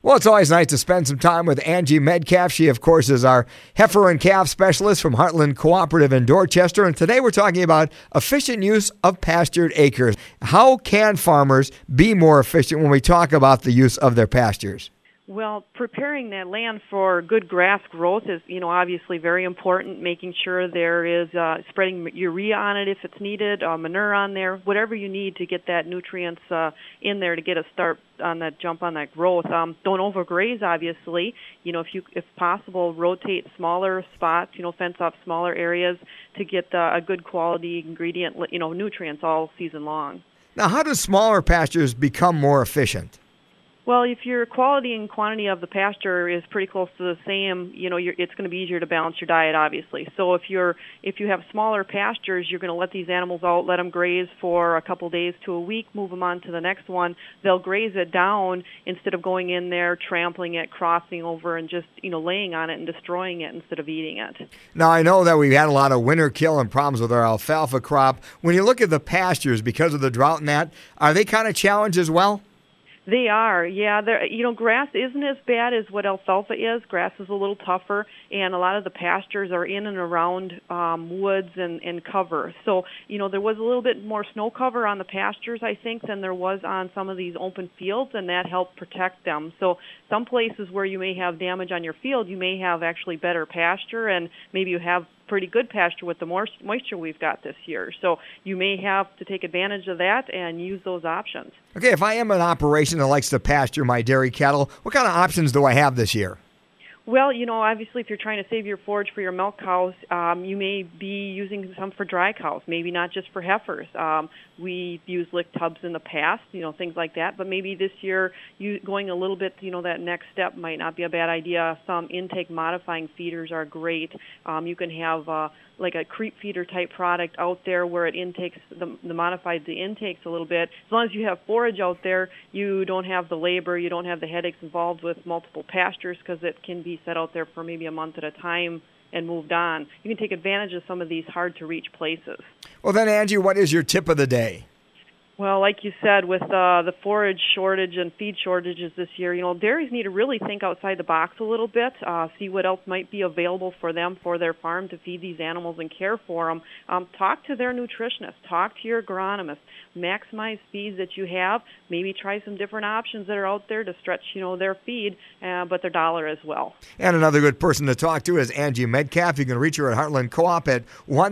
Well, it's always nice to spend some time with Angie Metcalf. She, of course, is our heifer and calf specialist from Heartland Cooperative in Dorchester. And today we're talking about efficient use of pastured acres. How can farmers be more efficient when we talk about the use of their pastures? Well, preparing that land for good grass growth is, obviously very important. Making sure there is spreading urea on it if it's needed, manure on there, whatever you need to get that nutrients in there to get a start on that jump on that growth. Don't overgraze, obviously. If possible, rotate smaller spots. Fence off smaller areas to get a good quality ingredient, nutrients all season long. Now, how do smaller pastures become more efficient? Well, if your quality and quantity of the pasture is pretty close to the same, it's going to be easier to balance your diet, obviously. So if you have smaller pastures, you're going to let these animals out, let them graze for a couple days to a week, move them on to the next one. They'll graze it down instead of going in there, trampling it, crossing over, and just laying on it and destroying it instead of eating it. Now, I know that we've had a lot of winter kill and problems with our alfalfa crop. When you look at the pastures, because of the drought and that, are they kind of challenged as well? They are, yeah. Grass isn't as bad as what alfalfa is. Grass is a little tougher, and a lot of the pastures are in and around woods and cover. So, there was a little bit more snow cover on the pastures, I think, than there was on some of these open fields, and that helped protect them. So some places where you may have damage on your field, you may have actually better pasture, and maybe you have pretty good pasture with the moisture we've got this year. So you may have to take advantage of that and use those options. Okay, if I am an operation that likes to pasture my dairy cattle, what kind of options do I have this year? Well, obviously if you're trying to save your forage for your milk cows, you may be using some for dry cows, maybe not just for heifers. We've used lick tubs in the past, things like that, but maybe this year going a little bit, that next step might not be a bad idea. Some intake modifying feeders are great. You can have like a creep feeder type product out there where it intakes modifies the intakes a little bit. As long as you have forage out there, you don't have the labor, you don't have the headaches involved with multiple pastures because it can be set out there for maybe a month at a time and moved on. You can take advantage of some of these hard-to-reach places. Well, then, Angie, what is your tip of the day? Well, like you said, with the forage shortage and feed shortages this year, dairies need to really think outside the box a little bit, see what else might be available for them, for their farm to feed these animals and care for them. Talk to their nutritionist, talk to your agronomist, maximize feeds that you have, maybe try some different options that are out there to stretch, their feed, but their dollar as well. And another good person to talk to is Angie Metcalf. You can reach her at Heartland Co-op at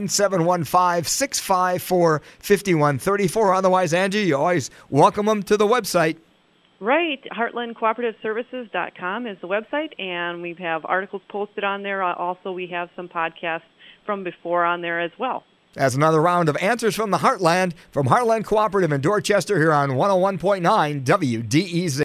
1-715-654-5134. Otherwise, Angie, you always welcome them to the website. Right. HeartlandCooperativeServices.com is the website, and we have articles posted on there. Also, we have some podcasts from before on there as well. That's another round of Answers from the Heartland from Heartland Cooperative in Dorchester here on 101.9 WDEZ.